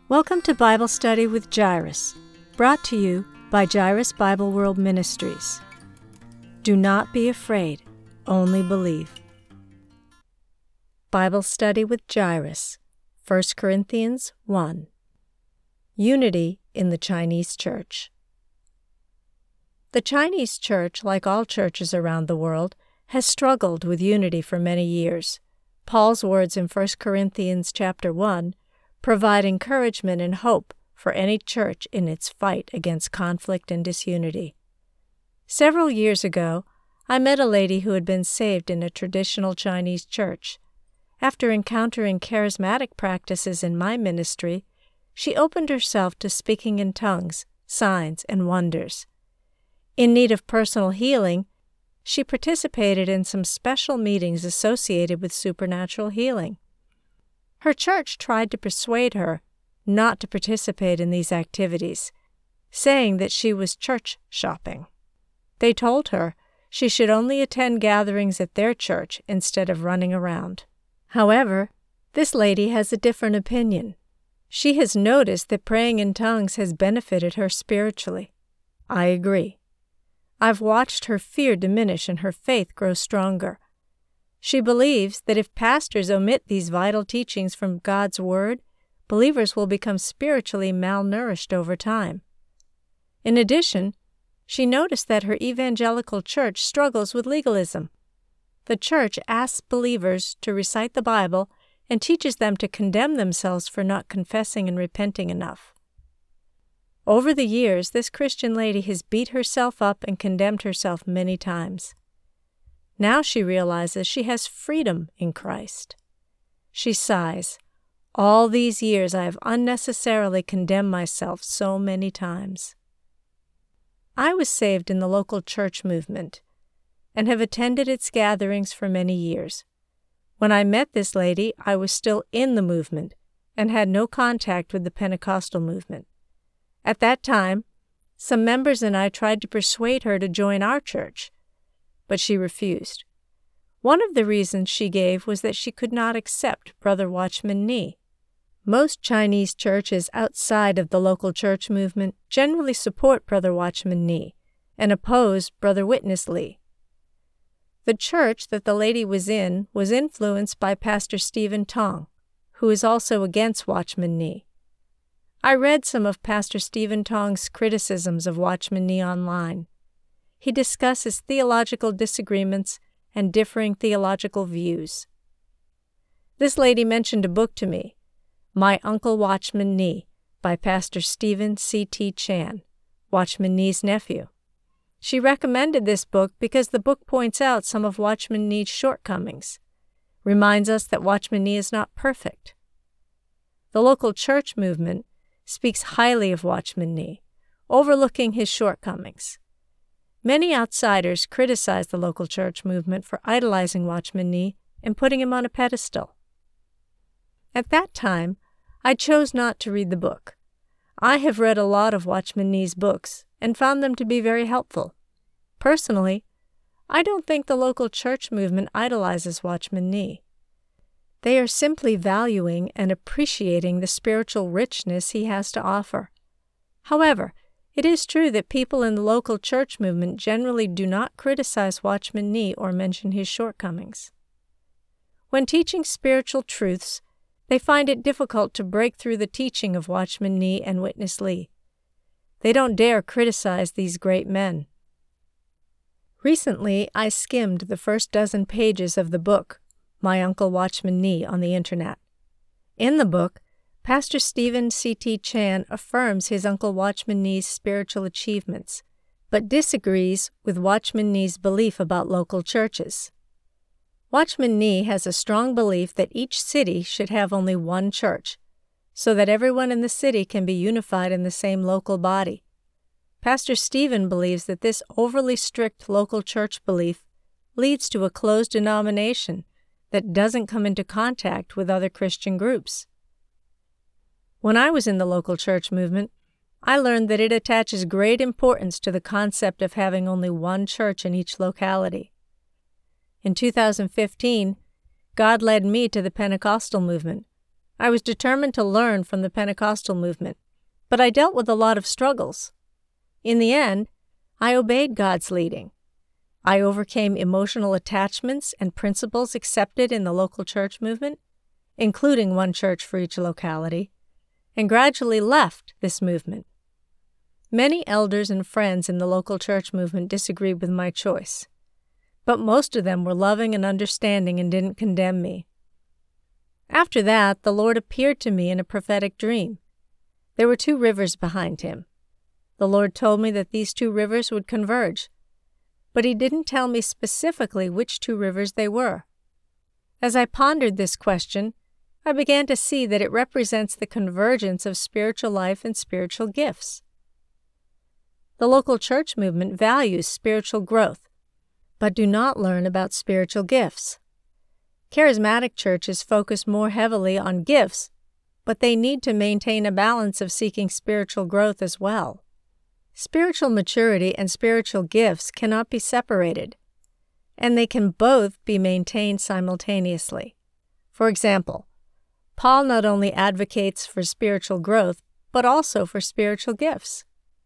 Welcome to Bible Study with Jairus, brought to you by Jairus Bible World Ministries. Do not be afraid, only believe. Bible Study with Jairus, 1 Corinthians 1. Unity in the Chinese Church. The Chinese Church, like all churches around the world, has struggled with unity for many years. Paul's words in 1 Corinthians chapter 1 provide encouragement and hope for any church in its fight against conflict and disunity. Several years ago, I met a lady who had been saved in a traditional Chinese church. After encountering charismatic practices in my ministry, she opened herself to speaking in tongues, signs, and wonders. In need of personal healing, she participated in some special meetings associated with supernatural healing. Her church tried to persuade her not to participate in these activities, saying that she was church shopping. They told her she should only attend gatherings at their church instead of running around. However, this lady has a different opinion. She has noticed that praying in tongues has benefited her spiritually. I agree. I've watched her fear diminish and her faith grow stronger. She believes that if pastors omit these vital teachings from God's Word, believers will become spiritually malnourished over time. In addition, she noticed that her evangelical church struggles with legalism. The church asks believers to recite the Bible and teaches them to condemn themselves for not confessing and repenting enough. Over the years, this Christian lady has beat herself up and condemned herself many times. Now she realizes she has freedom in Christ. She sighs, "All these years I have unnecessarily condemned myself so many times." I was saved in the local church movement and have attended its gatherings for many years. When I met this lady, I was still in the movement and had no contact with the Pentecostal movement. At that time, some members and I tried to persuade her to join our church, but she refused. One of the reasons she gave was that she could not accept Brother Watchman Nee. Most Chinese churches outside of the local church movement generally support Brother Watchman Nee and oppose Brother Witness Lee. The church that the lady was in was influenced by Pastor Stephen Tong, who is also against Watchman Nee. I read some of Pastor Stephen Tong's criticisms of Watchman Nee online. He discusses theological disagreements and differing theological views. This lady mentioned a book to me, My Uncle Watchman Nee, by Pastor Stephen C.T. Chan, Watchman Nee's nephew. She recommended this book because the book points out some of Watchman Nee's shortcomings, reminds us that Watchman Nee is not perfect. The local church movement speaks highly of Watchman Nee, overlooking his shortcomings. Many outsiders criticize the local church movement for idolizing Watchman Nee and putting him on a pedestal. At that time, I chose not to read the book. I have read a lot of Watchman Nee's books and found them to be very helpful. Personally, I don't think the local church movement idolizes Watchman Nee. They are simply valuing and appreciating the spiritual richness he has to offer. However, it is true that people in the local church movement generally do not criticize Watchman Nee or mention his shortcomings. When teaching spiritual truths, they find it difficult to break through the teaching of Watchman Nee and Witness Lee. They don't dare criticize these great men. Recently, I skimmed the first dozen pages of the book, My Uncle Watchman Nee, on the Internet. In the book, Pastor Stephen C.T. Chan affirms his Uncle Watchman Nee's spiritual achievements, but disagrees with Watchman Nee's belief about local churches. Watchman Nee has a strong belief that each city should have only one church, so that everyone in the city can be unified in the same local body. Pastor Stephen believes that this overly strict local church belief leads to a closed denomination that doesn't come into contact with other Christian groups. When I was in the local church movement, I learned that it attaches great importance to the concept of having only one church in each locality. In 2015, God led me to the Pentecostal movement, I was determined to learn from the Pentecostal movement, but I dealt with a lot of struggles. In the end, I obeyed God's leading. I overcame emotional attachments and principles accepted in the local church movement, including one church for each locality, and gradually left this movement. Many elders and friends in the local church movement disagreed with my choice, but most of them were loving and understanding and didn't condemn me. After that, the Lord appeared to me in a prophetic dream. There were 2 rivers behind him. The Lord told me that these 2 rivers would converge, but he didn't tell me specifically which 2 rivers they were. As I pondered this question, I began to see that it represents the convergence of spiritual life and spiritual gifts. The local church movement values spiritual growth, but do not learn about spiritual gifts. Charismatic churches focus more heavily on gifts, but they need to maintain a balance of seeking spiritual growth as well. Spiritual maturity and spiritual gifts cannot be separated, and they can both be maintained simultaneously. For example, Paul not only advocates for spiritual growth, but also for spiritual gifts.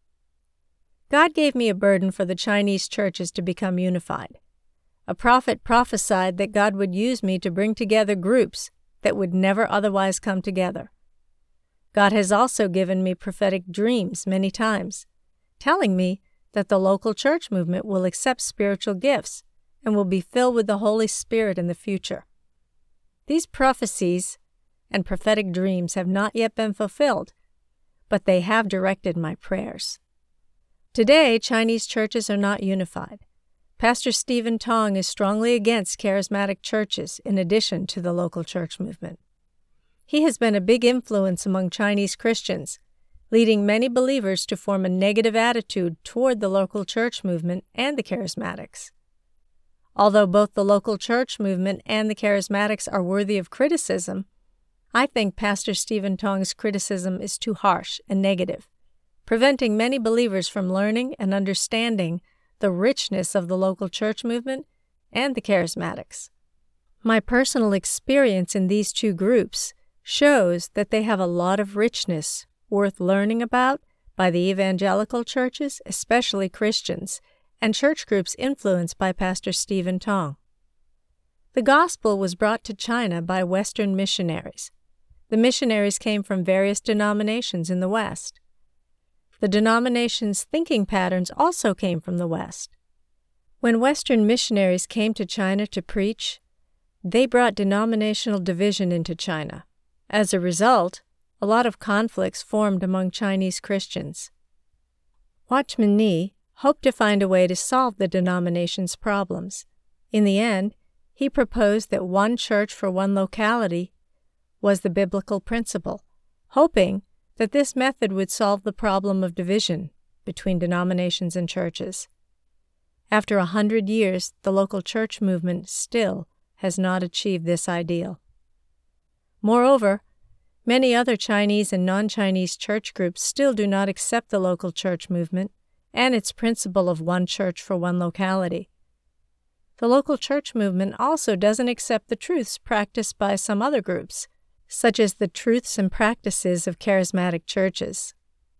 God gave me a burden for the Chinese churches to become unified. A prophet prophesied that God would use me to bring together groups that would never otherwise come together. God has also given me prophetic dreams many times, telling me that the local church movement will accept spiritual gifts and will be filled with the Holy Spirit in the future. These prophecies and prophetic dreams have not yet been fulfilled, but they have directed my prayers. Today, Chinese churches are not unified. Pastor Stephen Tong is strongly against charismatic churches in addition to the local church movement. He has been a big influence among Chinese Christians, leading many believers to form a negative attitude toward the local church movement and the charismatics. Although both the local church movement and the charismatics are worthy of criticism, I think Pastor Stephen Tong's criticism is too harsh and negative, preventing many believers from learning and understanding the richness of the local church movement and the charismatics. My personal experience in these 2 groups shows that they have a lot of richness worth learning about by the evangelical churches, especially Christians, and church groups influenced by Pastor Stephen Tong. The gospel was brought to China by Western missionaries. The missionaries came from various denominations in the West. The denominations' thinking patterns also came from the West. When Western missionaries came to China to preach, they brought denominational division into China. As a result, a lot of conflicts formed among Chinese Christians. Watchman Nee hoped to find a way to solve the denomination's problems. In the end, he proposed that one church for one locality was the biblical principle, hoping that this method would solve the problem of division between denominations and churches. After 100 years, the local church movement still has not achieved this ideal. Moreover, many other Chinese and non-Chinese church groups still do not accept the local church movement and its principle of one church for one locality. The local church movement also doesn't accept the truths practiced by some other groups, such as the truths and practices of charismatic churches.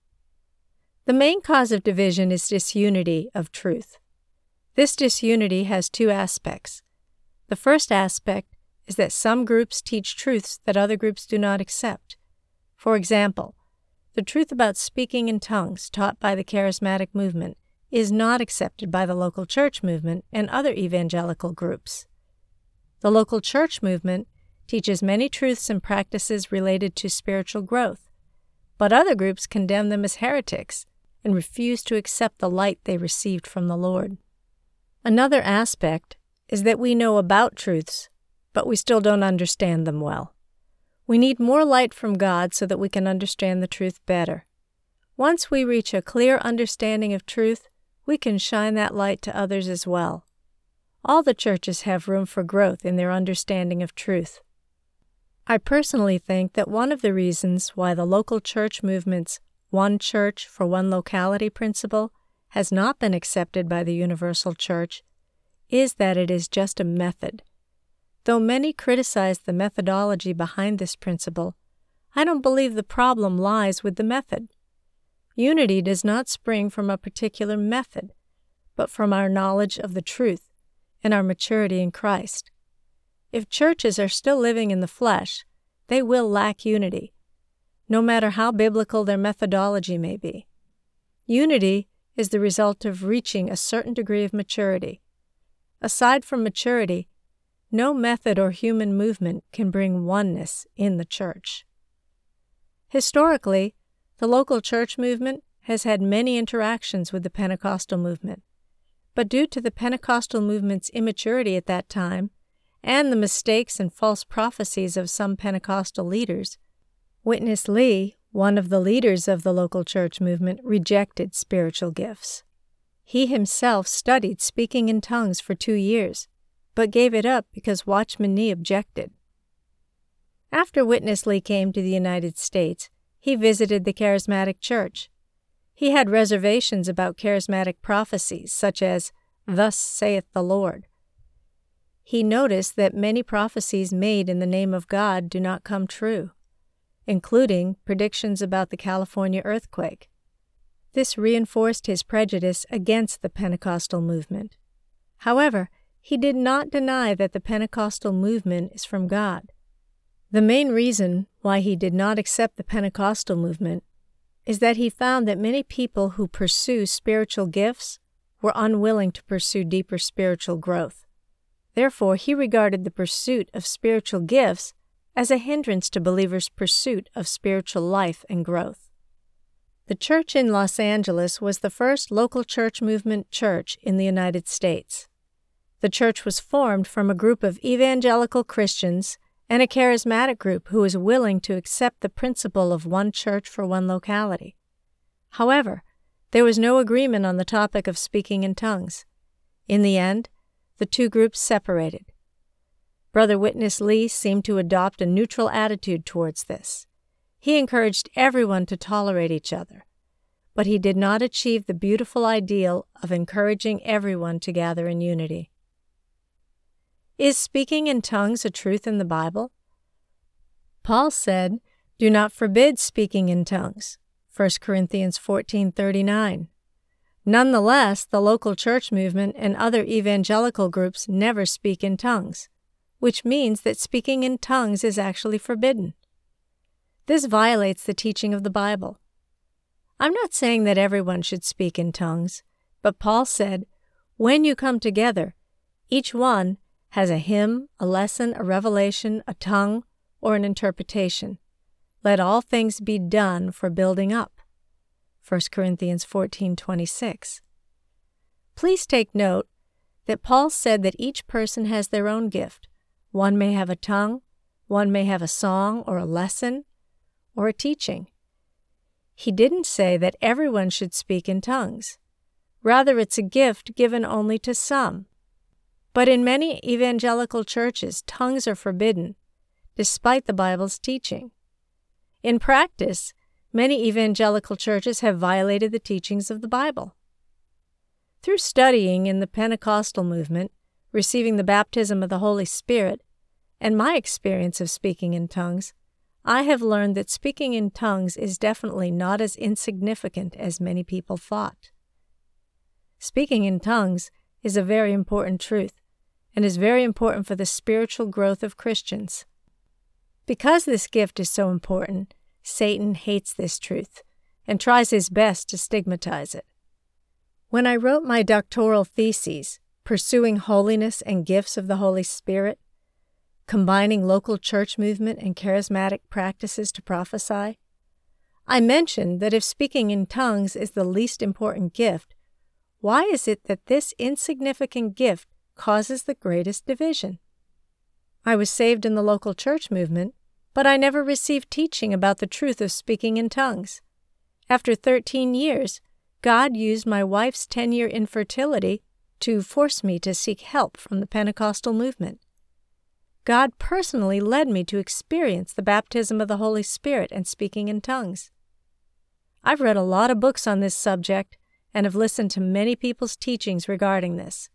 The main cause of division is disunity of truth. This disunity has 2 aspects. The first aspect is that some groups teach truths that other groups do not accept. For example, the truth about speaking in tongues taught by the charismatic movement is not accepted by the local church movement and other evangelical groups. The local church movement teaches many truths and practices related to spiritual growth, but other groups condemn them as heretics and refuse to accept the light they received from the Lord. Another aspect is that we know about truths, but we still don't understand them well. We need more light from God so that we can understand the truth better. Once we reach a clear understanding of truth, we can shine that light to others as well. All the churches have room for growth in their understanding of truth. I personally think that one of the reasons why the local church movement's one church for one locality principle has not been accepted by the universal church is that it is just a method. Though many criticize the methodology behind this principle, I don't believe the problem lies with the method. Unity does not spring from a particular method, but from our knowledge of the truth and our maturity in Christ. If churches are still living in the flesh, they will lack unity, no matter how biblical their methodology may be. Unity is the result of reaching a certain degree of maturity. Aside from maturity, no method or human movement can bring oneness in the church. Historically, the local church movement has had many interactions with the Pentecostal movement, but due to the Pentecostal movement's immaturity at that time and the mistakes and false prophecies of some Pentecostal leaders, Witness Lee, one of the leaders of the local church movement, rejected spiritual gifts. He himself studied speaking in tongues for 2 years, but gave it up because Watchman Nee objected. After Witness Lee came to the United States, he visited the Charismatic Church. He had reservations about charismatic prophecies, such as, "Thus saith the Lord." He noticed that many prophecies made in the name of God do not come true, including predictions about the California earthquake. This reinforced his prejudice against the Pentecostal movement. However, he did not deny that the Pentecostal movement is from God. The main reason why he did not accept the Pentecostal movement is that he found that many people who pursue spiritual gifts were unwilling to pursue deeper spiritual growth. Therefore, he regarded the pursuit of spiritual gifts as a hindrance to believers' pursuit of spiritual life and growth. The church in Los Angeles was the first local church movement church in the United States. The church was formed from a group of evangelical Christians and a charismatic group who was willing to accept the principle of one church for one locality. However, there was no agreement on the topic of speaking in tongues. In the end, the two groups separated. Brother Witness Lee seemed to adopt a neutral attitude towards this. He encouraged everyone to tolerate each other, but he did not achieve the beautiful ideal of encouraging everyone to gather in unity. Is speaking in tongues a truth in the Bible? Paul said, "Do not forbid speaking in tongues," 1 Corinthians 14:39. Nonetheless, the local church movement and other evangelical groups never speak in tongues, which means that speaking in tongues is actually forbidden. This violates the teaching of the Bible. I'm not saying that everyone should speak in tongues, but Paul said, "When you come together, each one has a hymn, a lesson, a revelation, a tongue, or an interpretation. Let all things be done for building up." 1 Corinthians 14:26. Please take note that Paul said that each person has their own gift. One may have a tongue, one may have a song or a lesson, or a teaching. He didn't say that everyone should speak in tongues. Rather, it's a gift given only to some. But in many evangelical churches, tongues are forbidden, despite the Bible's teaching. In practice, many evangelical churches have violated the teachings of the Bible. Through studying in the Pentecostal movement, receiving the baptism of the Holy Spirit, and my experience of speaking in tongues, I have learned that speaking in tongues is definitely not as insignificant as many people thought. Speaking in tongues is a very important truth, and is very important for the spiritual growth of Christians. Because this gift is so important, Satan hates this truth and tries his best to stigmatize it. When I wrote my doctoral thesis, Pursuing Holiness and Gifts of the Holy Spirit, Combining Local Church Movement and Charismatic Practices to Prophesy, I mentioned that if speaking in tongues is the least important gift, why is it that this insignificant gift causes the greatest division? I was saved in the local church movement, but I never received teaching about the truth of speaking in tongues. After 13 years, God used my wife's 10-year infertility to force me to seek help from the Pentecostal movement. God personally led me to experience the baptism of the Holy Spirit and speaking in tongues. I've read a lot of books on this subject and have listened to many people's teachings regarding this.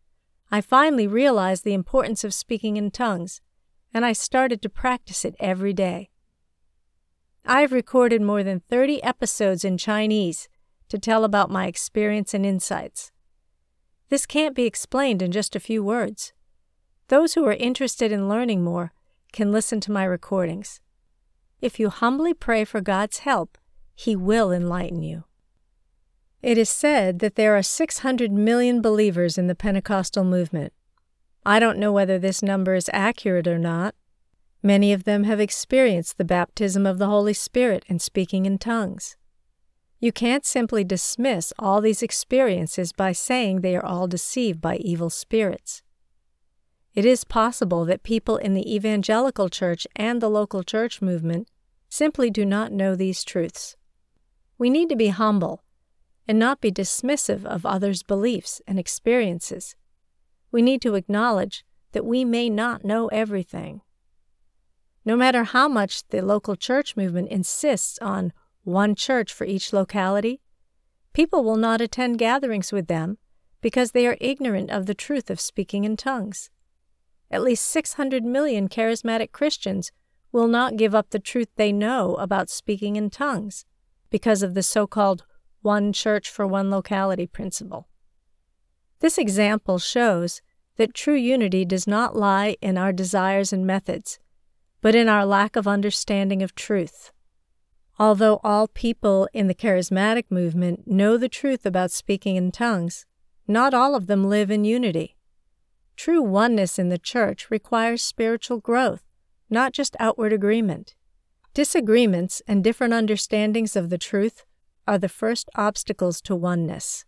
I finally realized the importance of speaking in tongues, and I started to practice it every day. I've recorded more than 30 episodes in Chinese to tell about my experience and insights. This can't be explained in just a few words. Those who are interested in learning more can listen to my recordings. If you humbly pray for God's help, He will enlighten you. It is said that there are 600 million believers in the Pentecostal movement. I don't know whether this number is accurate or not. Many of them have experienced the baptism of the Holy Spirit and speaking in tongues. You can't simply dismiss all these experiences by saying they are all deceived by evil spirits. It is possible that people in the evangelical church and the local church movement simply do not know these truths. We need to be humble and not be dismissive of others' beliefs and experiences. We need to acknowledge that we may not know everything. No matter how much the local church movement insists on one church for each locality, people will not attend gatherings with them because they are ignorant of the truth of speaking in tongues. At least 600 million charismatic Christians will not give up the truth they know about speaking in tongues because of the so-called one church for one locality principle. This example shows that true unity does not lie in our desires and methods, but in our lack of understanding of truth. Although all people in the charismatic movement know the truth about speaking in tongues, not all of them live in unity. True oneness in the church requires spiritual growth, not just outward agreement. Disagreements and different understandings of the truth are the first obstacles to oneness.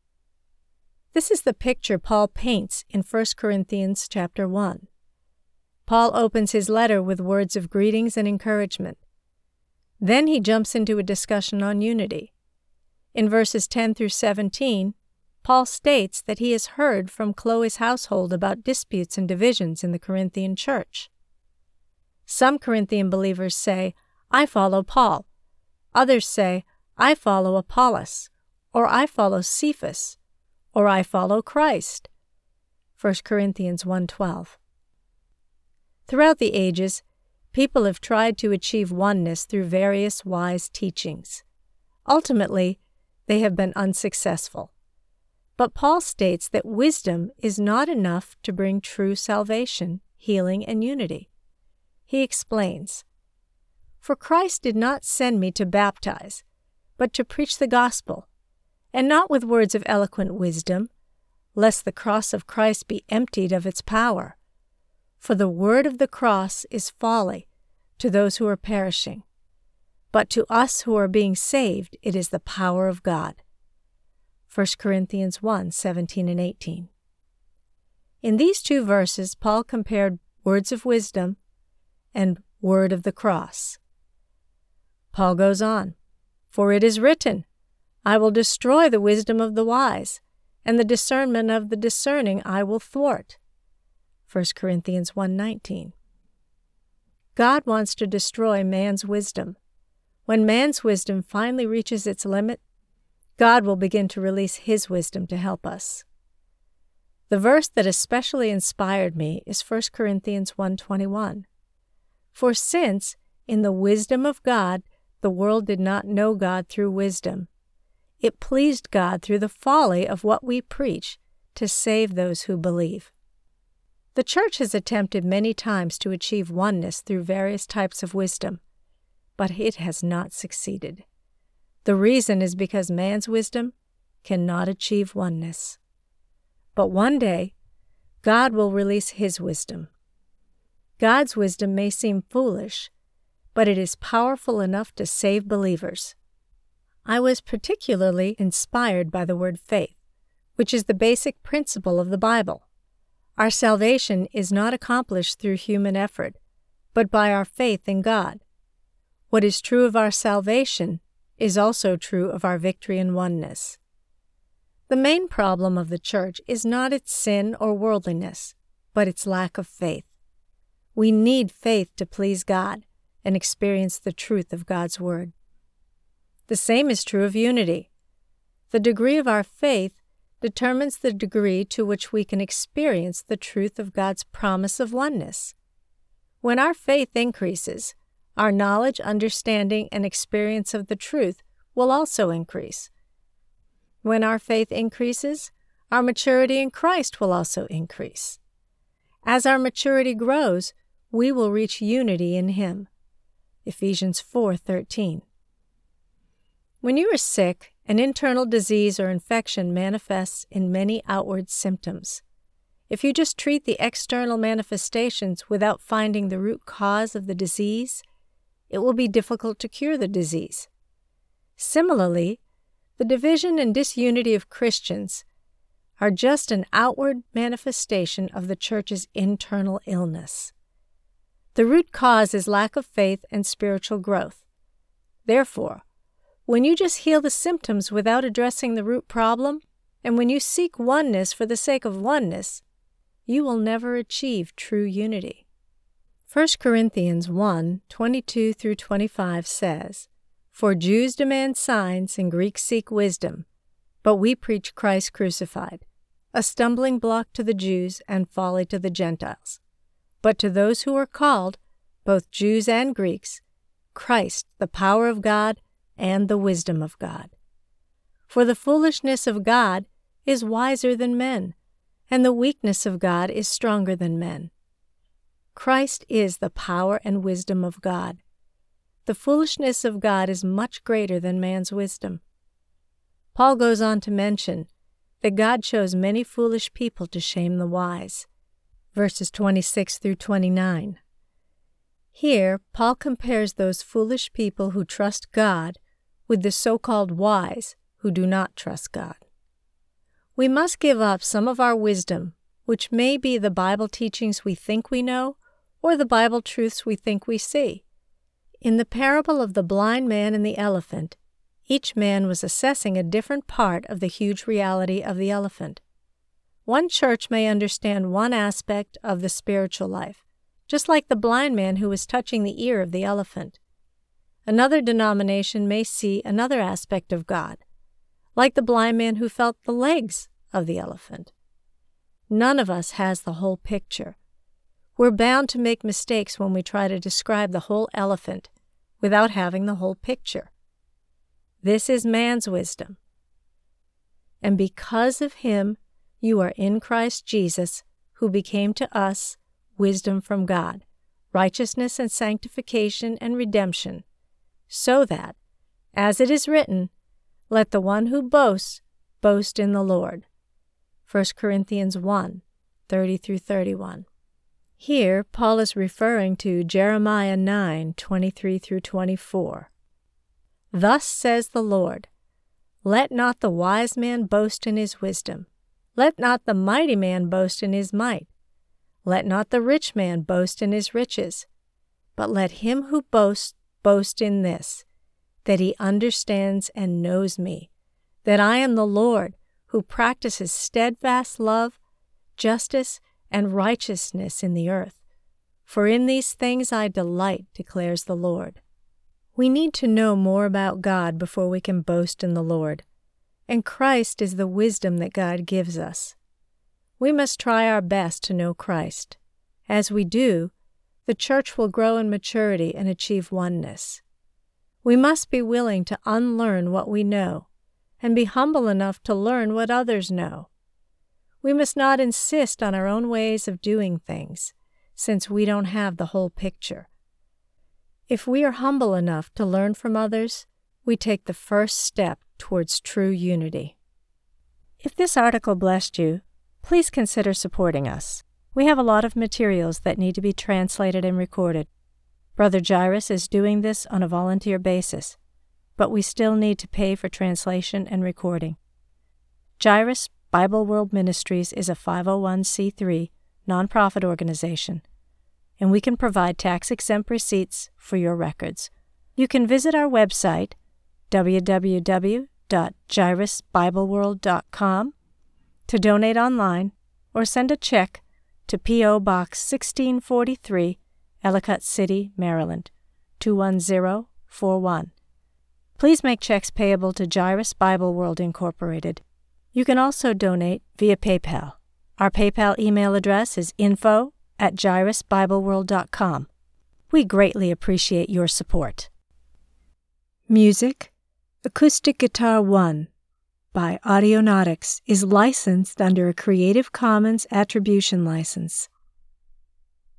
This is the picture Paul paints in 1 Corinthians chapter 1. Paul opens his letter with words of greetings and encouragement. Then he jumps into a discussion on unity. In verses 10 through 17, Paul states that he has heard from Chloe's household about disputes and divisions in the Corinthian church. Some Corinthian believers say, "I follow Paul." Others say, "I follow Apollos," or "I follow Cephas," or "I follow Christ." 1 Corinthians 1:12. Throughout the ages, people have tried to achieve oneness through various wise teachings. Ultimately, they have been unsuccessful. But Paul states that wisdom is not enough to bring true salvation, healing, and unity. He explains, "For Christ did not send me to baptize, but to preach the gospel, and not with words of eloquent wisdom, lest the cross of Christ be emptied of its power. For the word of the cross is folly to those who are perishing, but to us who are being saved it is the power of God." 1 Corinthians 1:17 and 18. In these two verses, Paul compared words of wisdom and word of the cross. Paul goes on, "For it is written, I will destroy the wisdom of the wise, and the discernment of the discerning I will thwart." 1 Corinthians 1:19. God wants to destroy man's wisdom. When man's wisdom finally reaches its limit, God will begin to release His wisdom to help us. The verse that especially inspired me is 1 Corinthians 1:21. "For since, in the wisdom of God, the world did not know God through wisdom, it pleased God through the folly of what we preach to save those who believe." The church has attempted many times to achieve oneness through various types of wisdom, but it has not succeeded. The reason is because man's wisdom cannot achieve oneness. But one day, God will release His wisdom. God's wisdom may seem foolish, but it is powerful enough to save believers. I was particularly inspired by the word faith, which is the basic principle of the Bible. Our salvation is not accomplished through human effort, but by our faith in God. What is true of our salvation is also true of our victory and oneness. The main problem of the church is not its sin or worldliness, but its lack of faith. We need faith to please God and experience the truth of God's Word. The same is true of unity. The degree of our faith determines the degree to which we can experience the truth of God's promise of oneness. When our faith increases, our knowledge, understanding, and experience of the truth will also increase. When our faith increases, our maturity in Christ will also increase. As our maturity grows, we will reach unity in Him. Ephesians 4:13. When you are sick, an internal disease or infection manifests in many outward symptoms. If you just treat the external manifestations without finding the root cause of the disease, it will be difficult to cure the disease. Similarly, the division and disunity of Christians are just an outward manifestation of the church's internal illness. The root cause is lack of faith and spiritual growth. Therefore, when you just heal the symptoms without addressing the root problem, and when you seek oneness for the sake of oneness, you will never achieve true unity. 1 Corinthians 1:22-25 says, "For Jews demand signs and Greeks seek wisdom, but we preach Christ crucified, a stumbling block to the Jews and folly to the Gentiles. But to those who are called, both Jews and Greeks, Christ, the power of God and the wisdom of God. For the foolishness of God is wiser than men, and the weakness of God is stronger than men. Christ is the power and wisdom of God. The foolishness of God is much greater than man's wisdom." Paul goes on to mention that God chose many foolish people to shame the wise. Verses 26-29. Here, Paul compares those foolish people who trust God with the so-called wise who do not trust God. We must give up some of our wisdom, which may be the Bible teachings we think we know or the Bible truths we think we see. In the parable of the blind man and the elephant, each man was assessing a different part of the huge reality of the elephant. One church may understand one aspect of the spiritual life, just like the blind man who was touching the ear of the elephant. Another denomination may see another aspect of God, like the blind man who felt the legs of the elephant. None of us has the whole picture. We're bound to make mistakes when we try to describe the whole elephant without having the whole picture. This is man's wisdom. And because of him, you are in Christ Jesus, who became to us wisdom from God, righteousness and sanctification and redemption, so that, as it is written, let the one who boasts, boast in the Lord. 1 Corinthians 1:30-31. Here, Paul is referring to Jeremiah 9:23-24. "Thus says the Lord, let not the wise man boast in his wisdom. Let not the mighty man boast in his might. Let not the rich man boast in his riches. But let him who boasts boast in this, that he understands and knows me, that I am the Lord, who practices steadfast love, justice, and righteousness in the earth. For in these things I delight, declares the Lord." We need to know more about God before we can boast in the Lord, and Christ is the wisdom that God gives us. We must try our best to know Christ. As we do, the church will grow in maturity and achieve oneness. We must be willing to unlearn what we know and be humble enough to learn what others know. We must not insist on our own ways of doing things, since we don't have the whole picture. If we are humble enough to learn from others, we take the first step towards true unity. If this article blessed you, please consider supporting us. We have a lot of materials that need to be translated and recorded. Brother Jairus is doing this on a volunteer basis, but we still need to pay for translation and recording. Jairus Bible World Ministries is a 501c3 nonprofit organization, and we can provide tax-exempt receipts for your records. You can visit our website, www.jairusbibleworld.com, to donate online or send a check to P.O. Box 1643, Ellicott City, Maryland, 21041. Please make checks payable to Jairus Bible World Incorporated. You can also donate via PayPal. Our PayPal email address is info@jairusbibleworld.com. We greatly appreciate your support. Music, Acoustic Guitar 1 by Audionautics is licensed under a Creative Commons Attribution License.